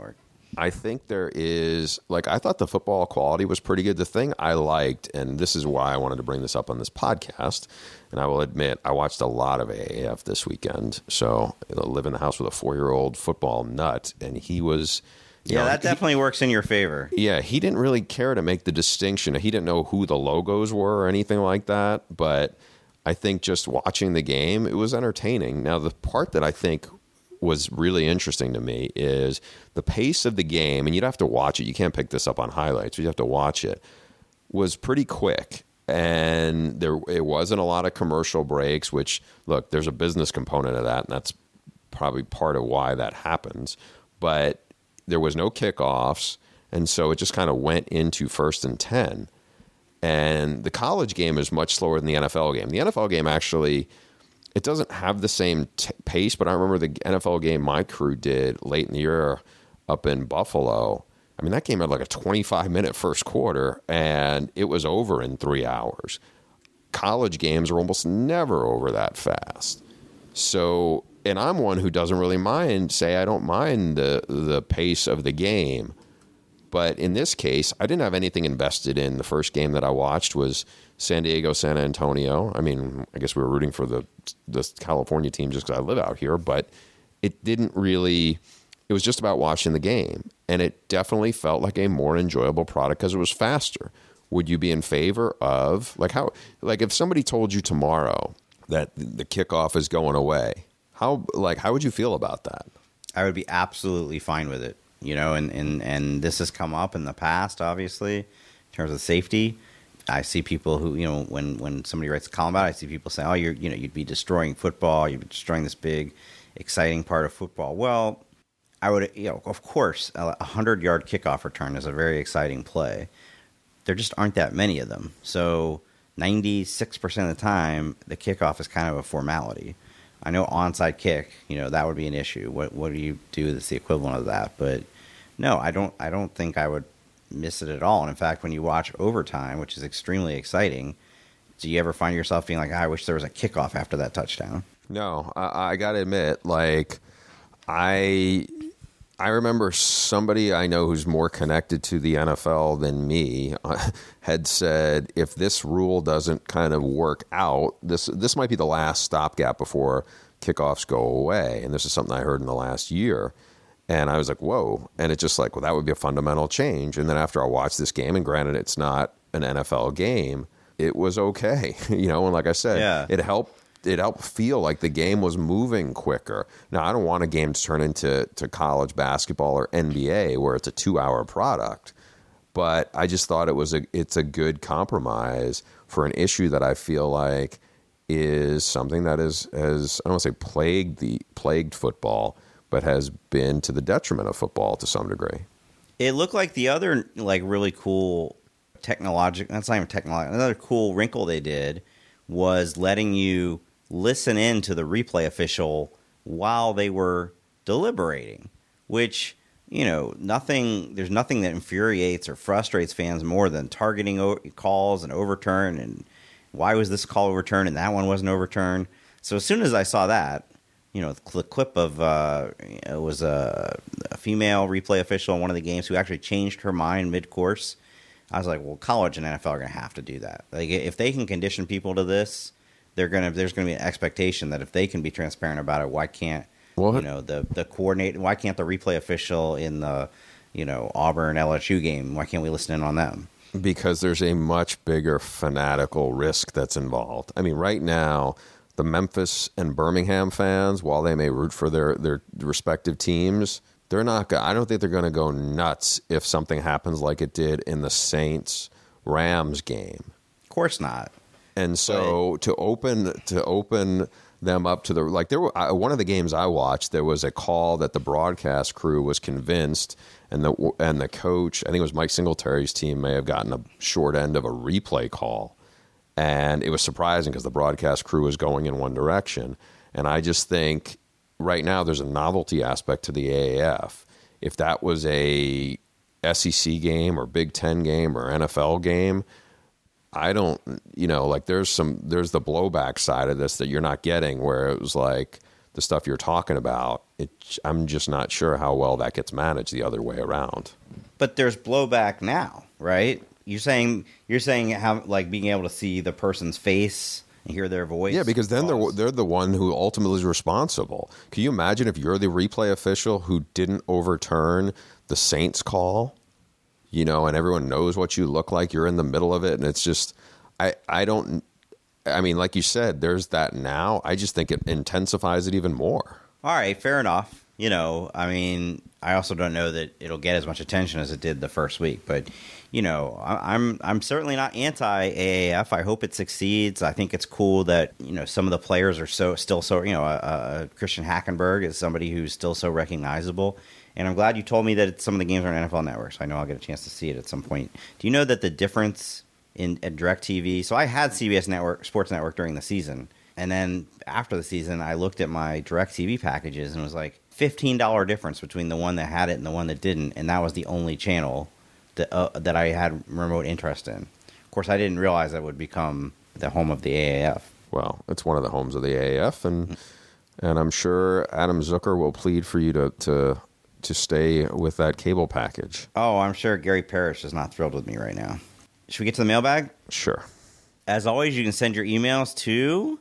I think there is, like, I thought the football quality was pretty good. The thing I liked, and this is why I wanted to bring this up on this podcast, and I will admit I watched a lot of AAF this weekend. So I live in the house with a 4-year-old football nut, and he was... that definitely works in your favor. Yeah, he didn't really care to make the distinction. He didn't know who the logos were or anything like that, but I think just watching the game, it was entertaining. Now, the part that I think was really interesting to me is the pace of the game, and you'd have to watch it. You can't pick this up on highlights, but you have to watch it, was pretty quick. And it wasn't a lot of commercial breaks, which, look, there's a business component of that, and that's probably part of why that happens. But there was no kickoffs, and so it just kind of went into 1st and 10. And the college game is much slower than the NFL game. The NFL game actually... it doesn't have the same pace, but I remember the NFL game my crew did late in the year up in Buffalo. I mean, that game had like a 25-minute first quarter, and it was over in 3 hours. College games are almost never over that fast. So, and I'm one who doesn't really mind, I don't mind the pace of the game. But in this case, I didn't have anything invested in. The first game that I watched was San Diego, San Antonio. I mean, I guess we were rooting for the California team just because I live out here, but it didn't really, it was just about watching the game. And it definitely felt like a more enjoyable product because it was faster. Would you be in favor of, like if somebody told you tomorrow that the kickoff is going away, how would you feel about that? I would be absolutely fine with it. And this has come up in the past, obviously, in terms of safety. I see people who, when somebody writes a column about it, I see people say, you'd be destroying football. You'd be destroying this big, exciting part of football. Well, I would, of course, a 100-yard kickoff return is a very exciting play. There just aren't that many of them. So 96% of the time, the kickoff is kind of a formality. I know onside kick, that would be an issue. What do you do that's the equivalent of that? But no, I don't think I would miss it at all. And in fact, when you watch overtime, which is extremely exciting, do you ever find yourself being like, I wish there was a kickoff after that touchdown? No, I got to admit, I remember somebody I know who's more connected to the NFL than me had said, if this rule doesn't kind of work out, this might be the last stopgap before kickoffs go away. And this is something I heard in the last year. And I was like, whoa. And it's just like, well, that would be a fundamental change. And then after I watched this game, and granted it's not an NFL game, it was okay. And like I said, it helped feel like the game was moving quicker. Now, I don't want a game to turn into college basketball or NBA where it's a 2-hour product, but I just thought it's a good compromise for an issue that I feel like is something that has I don't want to say plagued football, but has been to the detriment of football to some degree. It looked like the other really cool another cool wrinkle they did was letting you listen in to the replay official while they were deliberating, which, there's nothing that infuriates or frustrates fans more than targeting calls and overturn, and why was this call overturned and that one wasn't overturned. So as soon as I saw that, the clip of it was a female replay official in one of the games who actually changed her mind mid-course. I was like, well, college and NFL are going to have to do that. Like, if they can condition people to this, there's going to be an expectation that if they can be transparent about it, why can't the coordinator? Why can't the replay official in the Auburn LSU game? Why can't we listen in on them? Because there's a much bigger fanatical risk that's involved. I mean, right now, the Memphis and Birmingham fans, while they may root for their respective teams, they're not. I don't think they're going to go nuts if something happens like it did in the Saints-Rams game. Of course not. And so to open them up to one of the games I watched, there was a call that the broadcast crew was convinced, and the coach, I think it was Mike Singletary's team, may have gotten a short end of a replay call. And it was surprising because the broadcast crew was going in one direction. And I just think right now there's a novelty aspect to the AAF. If that was a SEC game or Big Ten game or NFL game, I don't, there's the blowback side of this that you're not getting, where it was like the stuff you're talking about, I'm just not sure how well that gets managed the other way around. But there's blowback now, right? You're saying how, like, being able to see the person's face and hear their voice. Yeah, because then they're the one who ultimately is responsible. Can you imagine if you're the replay official who didn't overturn the Saints call, you know, and everyone knows what you look like, you're in the middle of it, and it's just, I mean, like you said, there's that now. I just think it intensifies it even more. All right, fair enough. You know, I mean, I also don't know that it'll get as much attention as it did the first week, but you know, I'm certainly not anti-AAF. I hope it succeeds. I think it's cool that, you know, some of the players are still so, you know, Christian Hackenberg is somebody who's still so recognizable. And I'm glad you told me that some of the games are on NFL Network, so I know I'll get a chance to see it at some point. Do you know that the difference at DirecTV? So I had CBS Network, Sports Network during the season, and then after the season, I looked at my DirecTV packages and it was like $15 difference between the one that had it and the one that didn't, and that was the only channel that I had remote interest in. Of course, I didn't realize that would become the home of the AAF. Well, it's one of the homes of the AAF, and I'm sure Adam Zucker will plead for you to stay with that cable package. Oh, I'm sure Gary Parrish is not thrilled with me right now. Should we get to the mailbag? Sure. As always, you can send your emails to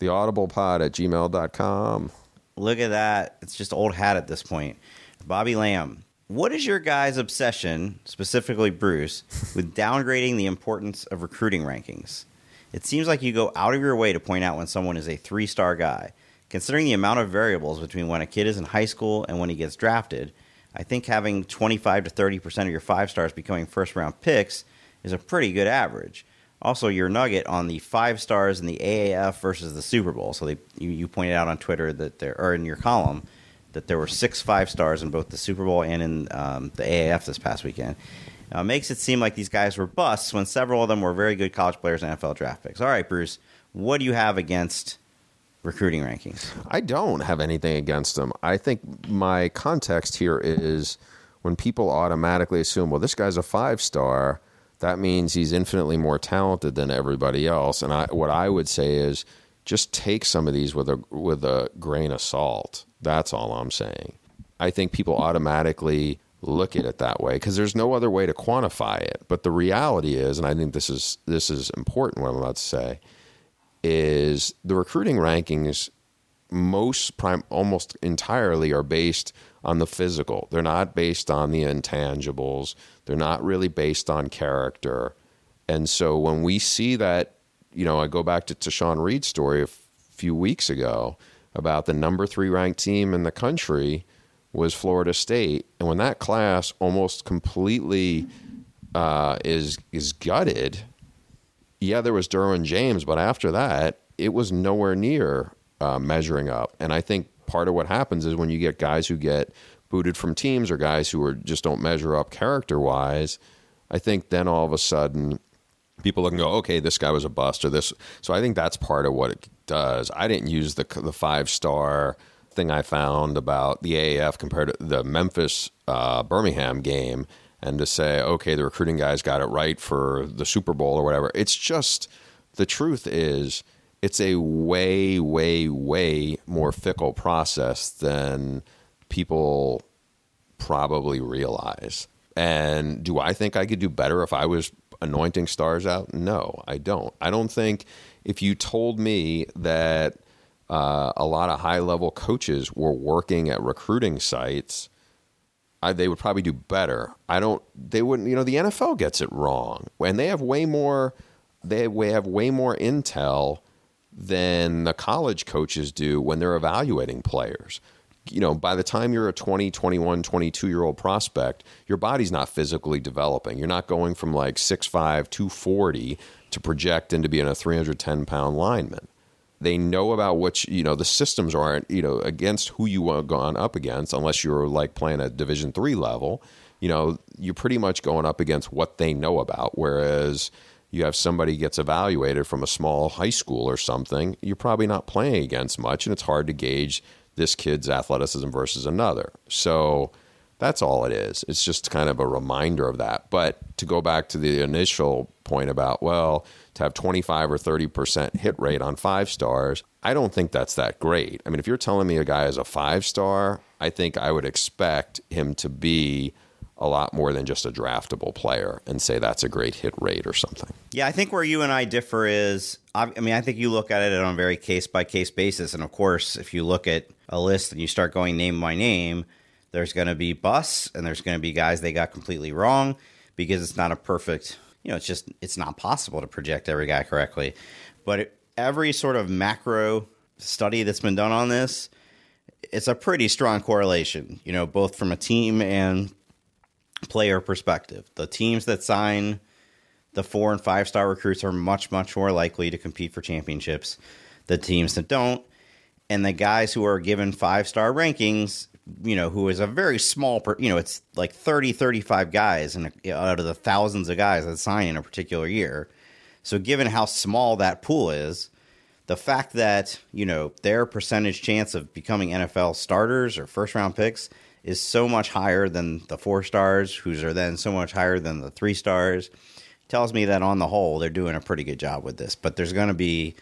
theaudiblepod@gmail.com. Look at that. It's just old hat at this point. Bobby Lamb. What is your guys' obsession, specifically Bruce, with downgrading the importance of recruiting rankings? It seems like you go out of your way to point out when someone is a 3-star guy. Considering the amount of variables between when a kid is in high school and when he gets drafted, I think having 25 to 30% of your 5-stars becoming first-round picks is a pretty good average. Also, your nugget on the 5 stars in the AAF versus the Super Bowl. So you pointed out on Twitter that or in your column, that there were 6 5-stars in both the Super Bowl and in the AAF this past weekend. Makes it seem like these guys were busts when several of them were very good college players and NFL draft picks. All right, Bruce, what do you have against recruiting rankings? I don't have anything against them. I think my context here is when people automatically assume, well, this guy's a 5-star, that means he's infinitely more talented than everybody else. And what I would say is just take some of these with a grain of salt. That's all I'm saying. I think people automatically look at it that way because there's no other way to quantify it. But the reality is, and I think this is important what I'm about to say, is the recruiting rankings almost entirely are based on the physical. They're not based on the intangibles. They're not really based on character. And so when we see that, you know, I go back to Tashawn Reed's story a few weeks ago about the number 3 ranked team in the country was Florida State. And when that class almost completely is gutted, yeah, there was Derwin James, but after that, it was nowhere near measuring up. And I think part of what happens is when you get guys who get booted from teams or guys who just don't measure up character-wise, I think then all of a sudden people look and go, okay, this guy was a bust or this. So I think that's part of what it does. I didn't use the 5-star thing I found about the AAF compared to the Memphis Birmingham game and to say, okay, the recruiting guys got it right for the Super Bowl or whatever. It's just, the truth is, it's a way, way, way more fickle process than people probably realize. And do I think I could do better if I was anointing stars out? No, I don't. I don't think if you told me that a lot of high-level coaches were working at recruiting sites, they would probably do better. They wouldn't, you know, the NFL gets it wrong. And they have way more intel than the college coaches do when they're evaluating players. You know, by the time you're a 20, 21, 22-year-old prospect, your body's not physically developing. You're not going from like 6'5", 240 to project into being a 310-pound lineman. They know about which, you know, the systems aren't, you know, against who you want gone up against, unless you're like playing at Division III level. You know, you're pretty much going up against what they know about. Whereas you have somebody gets evaluated from a small high school or something, you're probably not playing against much, and it's hard to gauge this kid's athleticism versus another. So That's all it is. It's just kind of a reminder of that. But to go back to the initial point about, well, to have 25 or 30% hit rate on 5 stars, I don't think that's that great. I mean, if you're telling me a guy is a 5-star, I think I would expect him to be a lot more than just a draftable player and say that's a great hit rate or something. Yeah, I think where you and I differ is, I think you look at it on a very case-by-case basis. And, of course, if you look at a list and you start going name by name, there's going to be busts and there's going to be guys they got completely wrong because it's not a perfect, it's not possible to project every guy correctly. But every sort of macro study that's been done on this, it's a pretty strong correlation, both from a team and player perspective. The teams that sign the 4 and 5-star recruits are much, much more likely to compete for championships. The teams that don't, and the guys who are given 5-star rankings, who is a very small, it's like 30, 35 guys out of the thousands of guys that sign in a particular year. So given how small that pool is, the fact that, their percentage chance of becoming NFL starters or first-round picks is so much higher than the 4 stars, whose are then so much higher than the 3 stars, tells me that on the whole, they're doing a pretty good job with this. But there's going to be,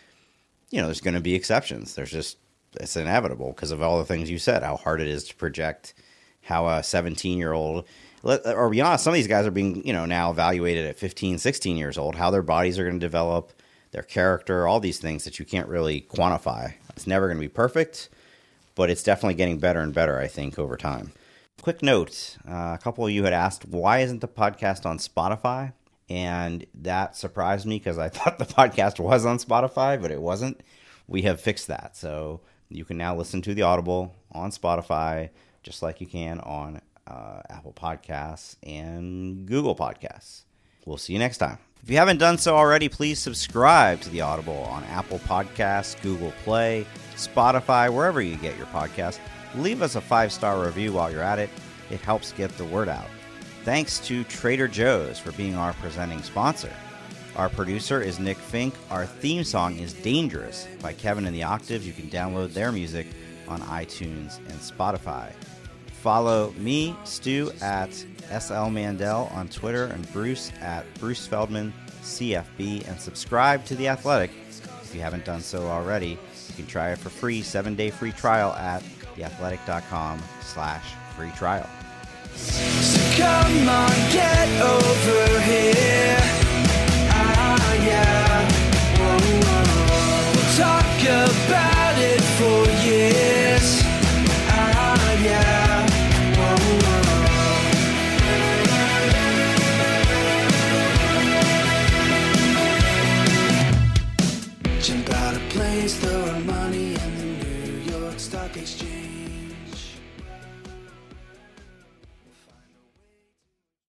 exceptions. It's inevitable because of all the things you said, how hard it is to project how a 17-year-old, or be honest, some of these guys are being, now evaluated at 15, 16 years old, how their bodies are going to develop, their character, all these things that you can't really quantify. It's never going to be perfect, but it's definitely getting better and better, I think, over time. Quick note, a couple of you had asked, why isn't the podcast on Spotify? And that surprised me because I thought the podcast was on Spotify, but it wasn't. We have fixed that. So you can now listen to the Audible on Spotify, just like you can on Apple Podcasts and Google Podcasts. We'll see you next time. If you haven't done so already, please subscribe to the Audible on Apple Podcasts, Google Play, Spotify, wherever you get your podcasts. Leave us a 5-star review while you're at it. It helps get the word out. Thanks to Trader Joe's for being our presenting sponsor. Our producer is Nick Fink. Our theme song is Dangerous by Kevin and the Octaves. You can download their music on iTunes and Spotify. Follow me, Stu, at SL Mandel on Twitter, and Bruce at Bruce Feldman CFB, and subscribe to The Athletic if you haven't done so already. You can try it for free, 7-day free trial at theathletic.com/free trial. So come on, get over here. Yeah. Whoa, whoa. We'll talk about it for years. Yeah. Whoa, whoa. Jump out of planes, throw our money in the New York Stock Exchange.